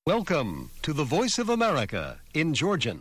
Welcome to the Voice of America in Georgian.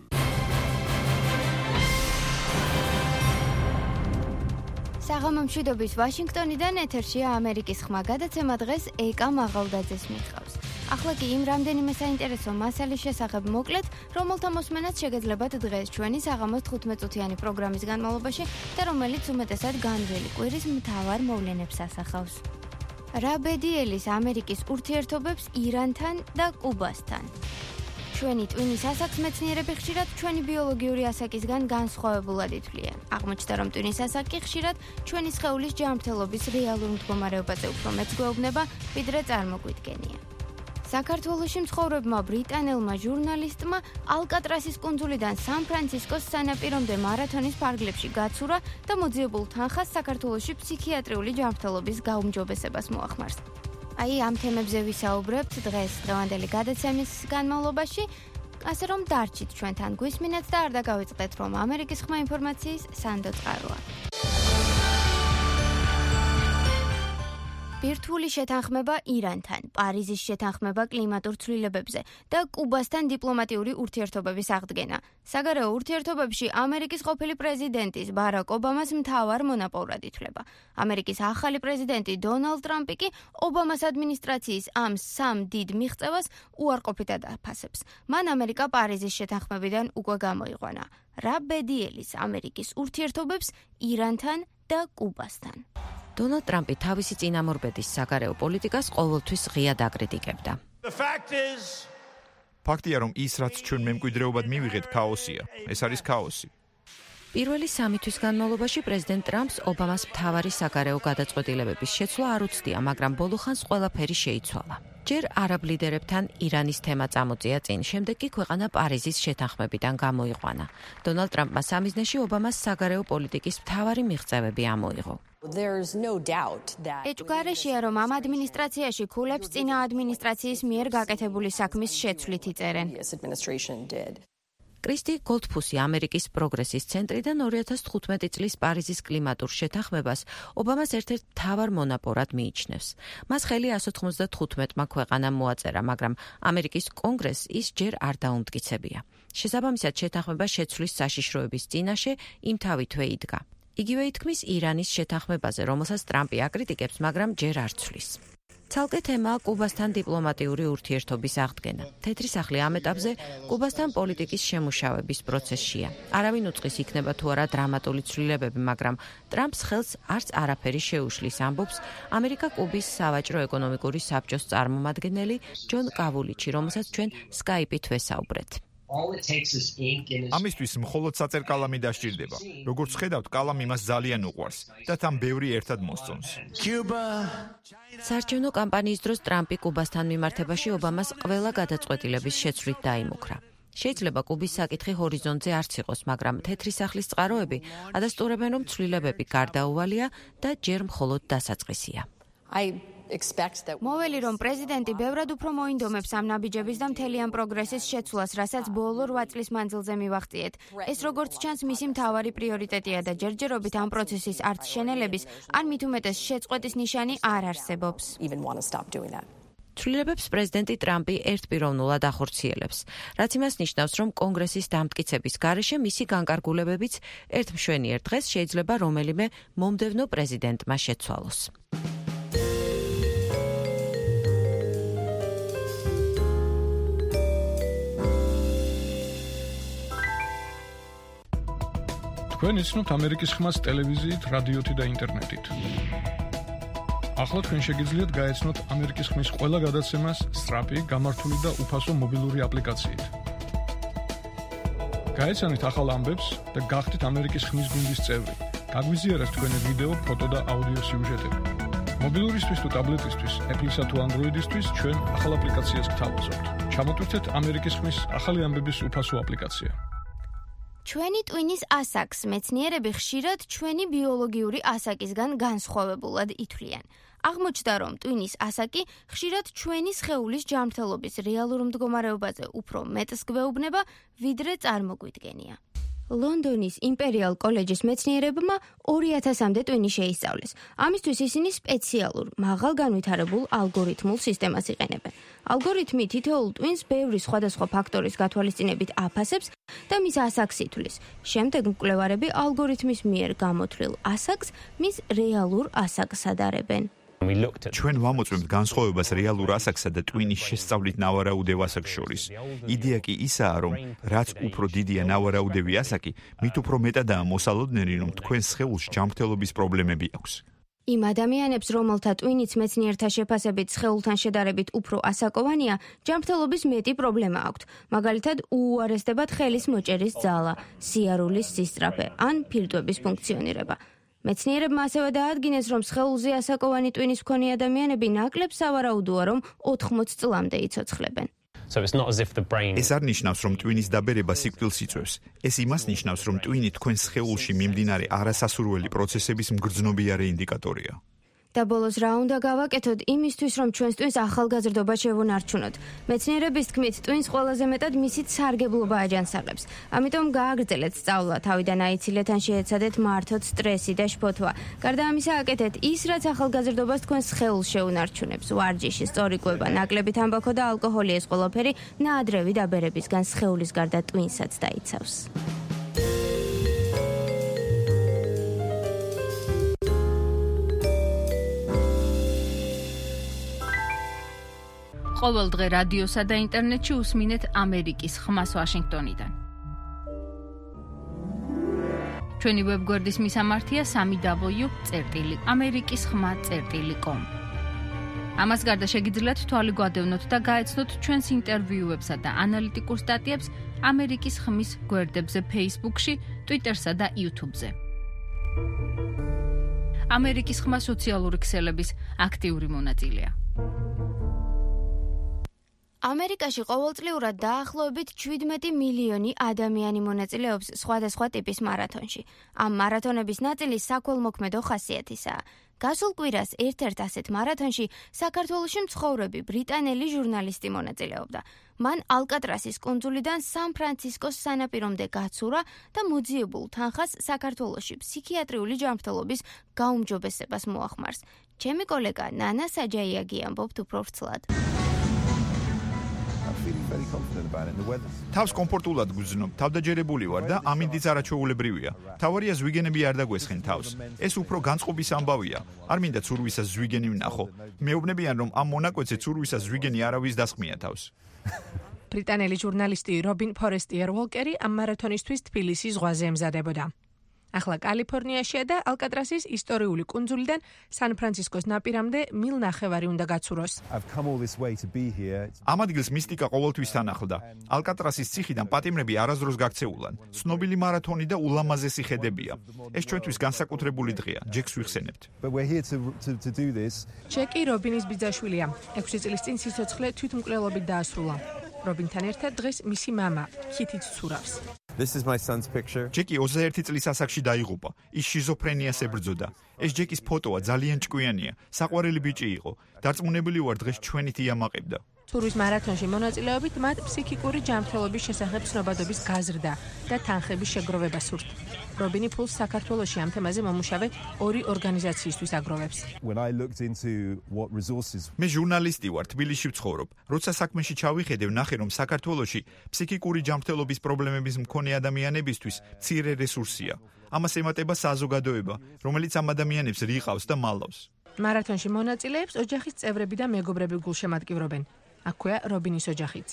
საღამომშვიდობის ვაშინგტონიდან ეთერშია ამერიკის ხმა გადაცემა დღეს ეკა მაღალდაძეს მიჰყავს. ახლა კი იმ რამდენიმე საინტერესო მასალის შესახებ მოკლედ, რომელთა მოსმენაც შეგეძლებათ დღეს ჩვენი საღამოს 15 წუთიანი პროგრამის განმავლობაში და რომელიც უმეტესად განვლილი კვირის მთავარ მოვლენებს ასახავს. რა ბედიელის ამერიკის ურთიერთობებს ირანთან და კუბასთან. ჩვენი ტვინის ასაკს მეცნიერები ხშირად ჩვენი ბიოლოგიური ასაკისგან განსხვავებულად ითვლიან. აღმოჩნდა, რომ ტვინის ასაკი ხშირად ჩვენი სხეულის ჯანმრთელობის რეალურ მდგომარეობაზე უფრო მეც გვეუბნება, ვიდრე წარმოგვიდგენია. საქართველოში მცხოვრებმა ბრიტანელმა ჟურნალისტმა ალკატრასის კუნძულიდან სან-ფრანცისკოს სანაპირომდე მარათონის ფარგლებში გაცურა და მოძიებულ თანხას საქართველოში ფსიქიატრიული ჯანმრთელობის გაუმჯობესებას მოახმარს. აი ამ თემებზე ვისაუბრებთ დღეს დღევანდელი გადაცემის განმავლობაში, ასე რომ დარჩით ჩვენთან გვისმინეთ და არ დაგავიწყდეთ, რომ ამერიკის ხმა ინფორმაციის სანდო წყაროა. ბირთვული შეთანხმება ირანთან, პარიზის შეთანხმება კლიმატურ ცვლილებებზე და კუბასთან დიპლომატიური ურთიერთობების აღდგენა. საგარეო ურთიერთობებში ამერიკის ყოფილი პრეზიდენტის ბარაკ ობამას მთავარ მონაპოვრად ითვლება. ამერიკის ახალი პრეზიდენტი დონალდ ტრამპი კი ობამას ადმინისტრაციის ამ სამ დიდ მიღწევას უარყოფითად აფასებს. მან ამერიკა პარიზის შეთანხმებიდან უკვე გამოიყვანა. რა ბედიელის ამერიკის ურთიერთობებს ირანთან და კუბასთან. დონალდ ტრამპი თავისი წინამორბედის საგარეო პოლიტიკას ყოველთვის ღიად აკრიტიკებდა. ფაქტია, რომ ის, რაც ჩვენ მემკვიდრეობად მივიღეთ, ქაოსია. ეს არის ქაოსი. პირველი 3 თვის განმავლობაში პრეზიდენტ ტრამპს ობამას მთავარი საგარეო გადაწყვეტილებების შეცვლა არ უცდია, მაგრამ ბოლო ხანს ყველაფერი შეიცვალა. ჯერ არაბ ლიდერებთან ირანის თემა წამოწია წინ, შემდეგ კი ქვეყანა პარიზის შეთანხმებიდან გამოიყვანა. დონალდ ტრამპმა სამიზნეში ობამას საგარეო პოლიტიკის მთავარი მიღწევები ამოიღო. ეჭვგარეშეა, რომ ამ ადმინისტრაციაში ქულებს წინა ადმინისტრაციის მიერ გაკეთებული საქმის შეცვლით იწერენ. კრისტი გოლდფუსი ამერიკის პროგრესის ცენტრიდან 2015 წლის პარიზის კლიმატურ შეთანხმებას ობამას ერთ-ერთ მთავარ მონაპოვრად მიიჩნევს. მას ხელი 195-მა ქვეყანამ მოაწერა, მაგრამ ამერიკის კონგრესს ის ჯერ არ დაუმტკიცებია. შესაბამისად, შეთანხმება შეცვლის საშიშროების წინაშე იმთავითვე იდგა. იგივე ითქმის ირანის შეთანხმებაზე, რომელსაც ტრამპი აკრიტიკებს, მაგრამ ჯერ არ ცვლის. ცალკე თემაა კუბასთან დიპლომატიური ურთიერთობის აღდგენა. თეთრი სახლი ამ ეტაპზე კუბასთან პოლიტიკის შემუშავების პროცესშია. არავინ უწყის იქნება თუ არა დრამატული ცვლილებები, მაგრამ ტრამპს ხელს არც არაფერი შეუშლის, ამბობს ამერიკა კუბის სავაჭრო ეკონომიკური საბჭოს წარმომადგენელი ჯონ კავულიჩი, რომელსაც ჩვენ სკაიპით ვესაუბრეთ. ამისთვის მხოლოდ საწერ კალამი დასჭირდება. როგორც ხედავთ, კალამი მას ძალიან უყვარს და თან ბევრი ერთად მოსწონს. საარჩევნო კამპანიის დროს ტრამპი კუბასთან მიმართებაში ობამას ყველა გადაწყვეტილების შეცვლით დაიმუქრა. შეიძლება კუბის საკითხი ჰორიზონტზე არც იყოს, მაგრამ თეთრი სახლის წყაროები ადასტურებენ, რომ ცვლილებები გარდაუვალია და ჯერ მხოლოდ დასაწყისია. მოველი, რომ პრეზიდენტი ბევრად უფრო მოინდომებს ამ ნაბიჯების და მთელი ამ პროგრესის შეცვლას, რასაც ბოლო 8 წლის მანძილზე მივახციეთ. ეს როგორც ჩანს, მისი მთავარი პრიორიტეტია და ჯერჯერობით ამ პროცესის არც შენელების, ან მით უმეტეს შეწყვეტის ნიშანი არ არსებობს. ცვლილებებს პრეზიდენტი ტრამპი ერთპიროვნულად ახორციელებს, რაც იმას ნიშნავს, რომ კონგრესის დამტკიცების გარეშე მისი განკარგულებებიც ერთ მშვენიერ დღეს შეიძლება რომელიმე მომდევნო პრეზიდენტმა შეცვალოს. თქვენ იცნობთ ამერიკის ხმას ტელევიზიით, რადიოთი და ინტერნეტით. ახლა თქვენ შეგიძლიათ გაეცნოთ ამერიკის ხმის ყველა გადაცემას სწრაფი, გამართული და უფასო მობილური აპლიკაციით. გაეცანით ახალ ამბებს და გახდით ამერიკის ხმის გუნდის წევრი. გაგვიზიარეთ თქვენი ვიდეო, ფოტო და აუდიო სიუჟეტები. მობილურისთვის თუ ტაბლეტისთვის, Apple-ისა თუ Android-ისთვის ჩვენ ახალ აპლიკაციას გთავაზობთ. ჩამოტვირთეთ ამერიკის ხმის ახალი ამბების უფასო აპლიკაცია. ჩვენი ტვინის ასაკს მეცნიერები ხშირად ჩვენი ბიოლოგიური ასაკისგან განსხვავებულად ითვლიან. აღმოჩნდა, რომ ტვინის ასაკი ხშირად ჩვენი სხეულის ჯანმრთელობის რეალურ მდგომარეობაზე უფრო მეტს გვეუბნება, ვიდრე წარმოგვიდგენია. ლონდონის იმპერიალ კოლეჯის მეცნიერებმა 2000-მდე ტვინი შეისწავლეს. ამისთვის ისინი სპეციალურ, მაღალ განვითარებულ ალგორითმულ სისტემას იყენებენ. ალგორითმი თითოეულ ტვინს ბევრი სხვადასხვა ფაქტორის გათვალისწინებით აფასებს და მის ასაკს ითვლის. შემდეგ მკვლევარები ალგორითმის მიერ გამოთვლილ ასაკს მის რეალურ ასაკს ადარებენ. ჩვენ ვამოწმებთ განსხვავებას რეალურ ასაკსა და ტვინის შესწავლით ნავარაუდევ ასაკს შორის. იდეა კი ისაა, რომ რაც უფრო დიდია ნავარაუდევი ასაკი, მით უფრო მეტადაა მოსალოდნელი, რომ თქვენს სხეულში ჯანმრთელობის პრობლემები აქვს. იმ ადამიანებს, რომელთა ტვინიც მეცნიერთა შეფასებით სხეულთან შედარებით უფრო ასაკოვანია, ჯანმრთელობის მეტი პრობლემა აქვთ. მაგალითად, უუარესდებათ ხელის მოჭერის ძალა, სიარულის სისწრაფე ან ფილტვების ფუნქციონირება. მეცნიერებმა ასევე დაადგინეს, რომ სხეულზე ასაკოვანი ტვინის მქონე ადამიანები ნაკლებ სავარაუდოა, რომ 80 წლამდე იცოცხლებენ. ეს არ ნიშნავს, რომ ტვინის დაბერება სიკვდილს იწვევს. ეს იმას ნიშნავს, რომ ტვინი თქვენ სხეულში მიმდინარე არასასურველი პროცესების მგრძნობიარე ინდიკატორია. და ბოლოს რა უნდა გავაკეთოთ იმისთვის, რომ ჩვენს ტვინს ახალგაზრდობა შევუნარჩუნოთ. მეცნიერების თქმით, ტვინს ყველაზე მეტად მისით სარგებლობა აჯანსაღებს. ამიტომ გააგრძელეთ სწავლა, თავიდან აიცილეთ ან შეეცადეთ მართოთ სტრესი და შფოთვა. გარდა ამისა, აკეთეთ ის, რაც ახალგაზრდობას თქვენს სხეულს შეუნარჩუნებს. ვარჯიში, სწორი კვება, ნაკლები თამბაქო და ალკოჰოლი, ეს ყველაფერი ნაადრევი დაბერებისგან სხეულის გარდა ტვინსაც დაიცავს. ყოველ დღე რადიოსა და ინტერნეტში უსმინეთ ამერიკის ხმას ვაშინგტონიდან. ჩვენი ვებგვერდის მისამართია www.amerikiskhma.com. ამას გარდა შეგიძლიათ თვალი გვადევნოთ და გაეცნოთ ჩვენს ინტერვიუებსა და ანალიტიკურ სტატიებს ამერიკის ხმის გვერდებზე Facebook-ში, Twitter-სა და YouTube-ზე. ამერიკის ხმა სოციალური ქსელების აქტიური მონაწილეა. ამერიკაში ყოველწლიურად დაახლოებით 17 მილიონი ადამიანი მონაწილეობს სხვადასხვა ტიპის მარათონში. ამ მარათონების ნაწილი საქველმოქმედო ხასიათისაა. გასულ კვირას ერთ-ერთ ასეთ მარათონში საქართველოში მცხოვრები ბრიტანელი ჟურნალისტი მონაწილეობდა. მან ალკატრასის კუნძულიდან სან-ფრანცისკოს სანაპირომდე გაცურა და მოძიებულ თანხას საქართველოში ფსიქიატრიული ჯანმრთელობის გაუმჯობესებას მოახმარს. ჩემი კოლეგა ნანა საჯაიაგი ამბობთ უფრო ვრცლად. თავს კომფორტულად გრძნობ, თავდაჯერებული ვარ და ამინდიც არაჩვეულებრივია. თავარია ზვიგენები არ დაგვესხენ თავს. ეს უფრო განწყობის ამბავია. არ მინდა ცურვისას ზვიგენი ვნახო. მეუბნებიან, რომ ამ მონაკვეთზე ცურვისას ზვიგენი არავის დასხმია თავს. ბრიტანელი ჟურნალისტი რობინ ფორესტიერ უოლკერი ამ მარათონისთვის თბილისის ზღვაზე ემზადებოდა. ახლა კალიფორნიაშია და ალკატრასის ისტორიული კუნძულიდან სან-ფრანცისკოს ნაპირამდე მილ ნახევარი უნდა გაცუროს. ამ ადგილს მისტიკა ყოველთვის თანახლდა. ალკატრასის ციხიდან პატიმრები არასდროს გაქცეულან. ცნობილი მარათონი და ულამაზესი ხედებია. ეს ჩვენთვის განსაკუთრებული დღეა. ჯეკს ვიხსენებთ. ჯეკი რობინის ბიძაშვილია. 6 წლის წინ სიცოცხლე თვითმკვლელობით დაასრულა. რობინთან ერთად დღეს მისი მამა, ქითიც ცურავს. ჯეკი 21 წლის ასაკში დაიღუპა. ის შიზოფრენიას ებრძოდა. ეს ჯეკის ფოტოა, ძალიან ჭკვიანია. საყვარელი ბიჭი იყო. დარწმუნებული ვარ, დღეს ჩვენით იამაყებდა. ცურვის მარათონში მონაწილეობით მათ ფსიქიკური ჯანმრთელობის შესახებ ცნობადობის გაზრდა და თანხების შეგროვება სურთ. რობინი ფულს საქართველოში ამ თემაზე მომუშავე 2 ორგანიზაციისთვის აგროვებს. მე ჟურნალისტი ვარ, თბილისში ვცხოვრობ. როცა საქმეში ჩავიხედე, ვნახე, რომ საქართველოში ფსიქიკური ჯანმრთელობის პრობლემების მქონე ადამიანებისთვის მცირე რესურსია. ამას ემატება საზოგადოება, რომელიც ამ ადამიანებს რიყავს და მალავს. მარათონში მონაწილეებს ოჯახის წევრები და მეგობრები გულშემატკივრობენ. აქვეა რობინის ოჯახიც.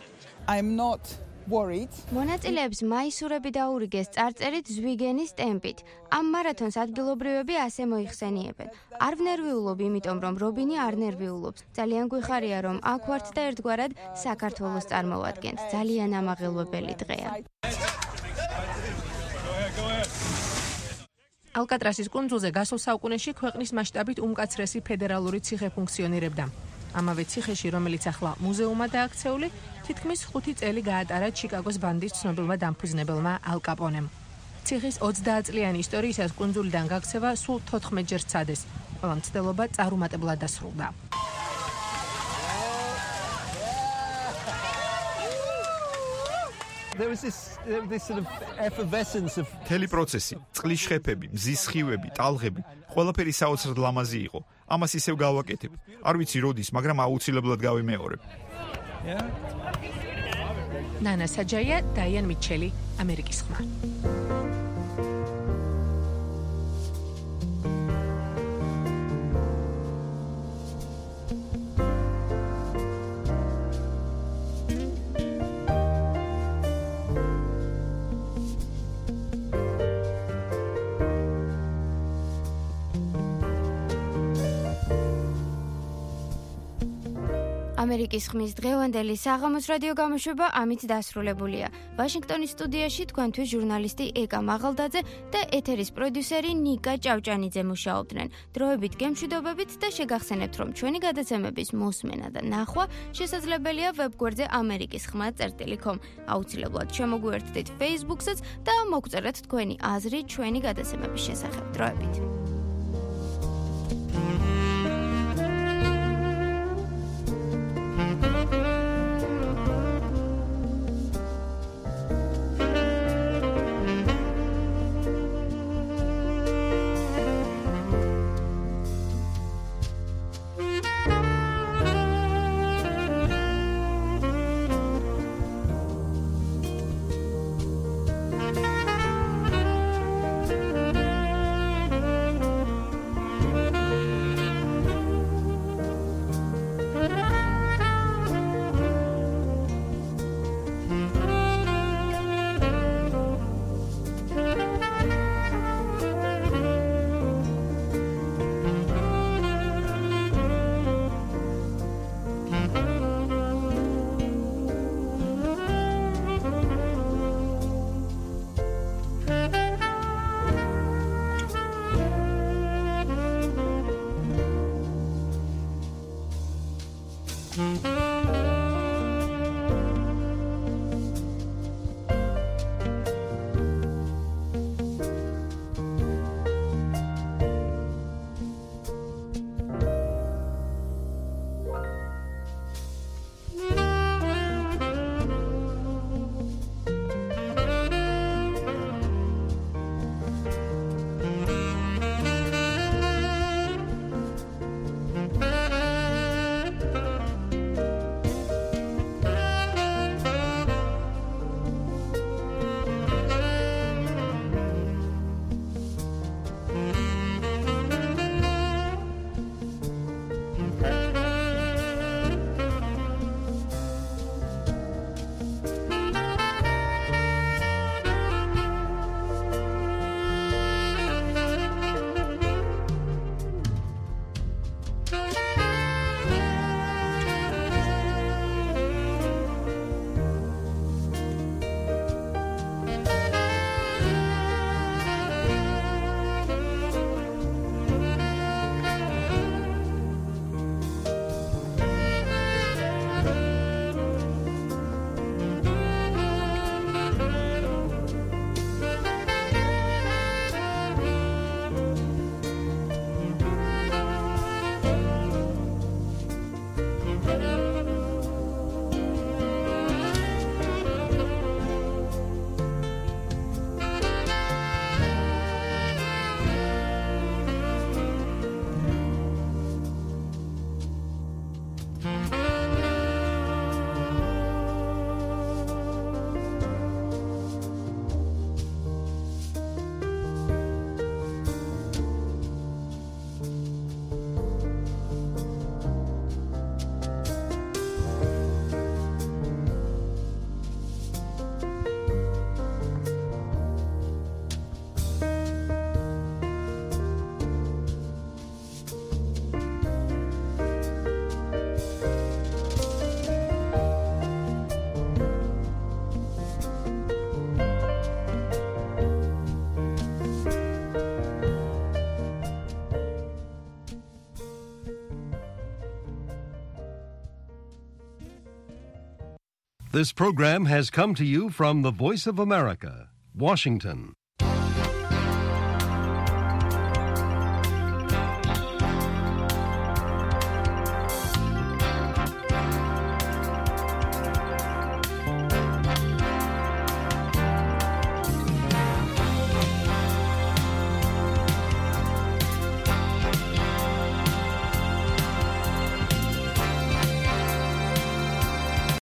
მონაწილეებს მაისურები დაურიგეს წარწერით ზვიგენის ტემპით. ამ მარათონს ადგილობრივები ასე მოიხსენიებენ. არ ვნერვიულობ, იმიტომ რომ რობინი არ ნერვიულობს. ძალიან გვიხარია, რომ აქ ვართ და ერთგვარად საქართველოს წარმოვადგენთ. ძალიან ამაღელვებელი დღეა. ალკატრასის კუნძულზე გასულ საუკუნეში ქვეყნის მასშტაბით უმკაცრესი ფედერალური ციხე ფუნქციონირებდა. ამავე ციხეში, რომელიც ახლა მუზეუმად დააქცეული, თითქმის 5 წელი გაატარა ჩიკაგოს ბანდის ცნობილმა დამფუძნებელმა ალ კაპონემ. ციხის 30 წლიანი ისტორიისას კუნძულიდან გაქცევა სულ 14 ჯერ სცადეს. ყველა მცდელობა წარუმატებლად დასრულდა. There was this sort of effervescence of მთელი პროცესი, წყლის შეფები, მზის სხივები, ტალღები, ყველაფერი საოცრად ლამაზი იყო. ამას ისევ გავაკეთებ. არ ვიცი როდის, მაგრამ აუცილებლად გავიმეორებ. ნანა საჯაია, დაიან მიჩელი, ამერიკის ხმა. ამერიკის ხმის დღევანდელი საღამოს რადიო გამოშვება ამით დასრულებულია. ვაშინგტონის სტუდიაში თქვენთვის ჟურნალისტი ეკა მაღალდაძე და ეთერის პროდიუსერი ნიკა ჭავჭანიძე მუშაობდნენ. დროებით გემშვიდობებით და შეგახსენებთ, რომ ჩვენი გადაცემების მოსმენა და ნახვა შესაძლებელია ვებგვერდზე amerikiskhma.com. აუცილებლად შემოგვიერთდით Facebook-საც და მოგწერეთ თქვენი აზრი ჩვენი გადაცემების შესახებ. დროებით. This program has come to you from the Voice of America, Washington.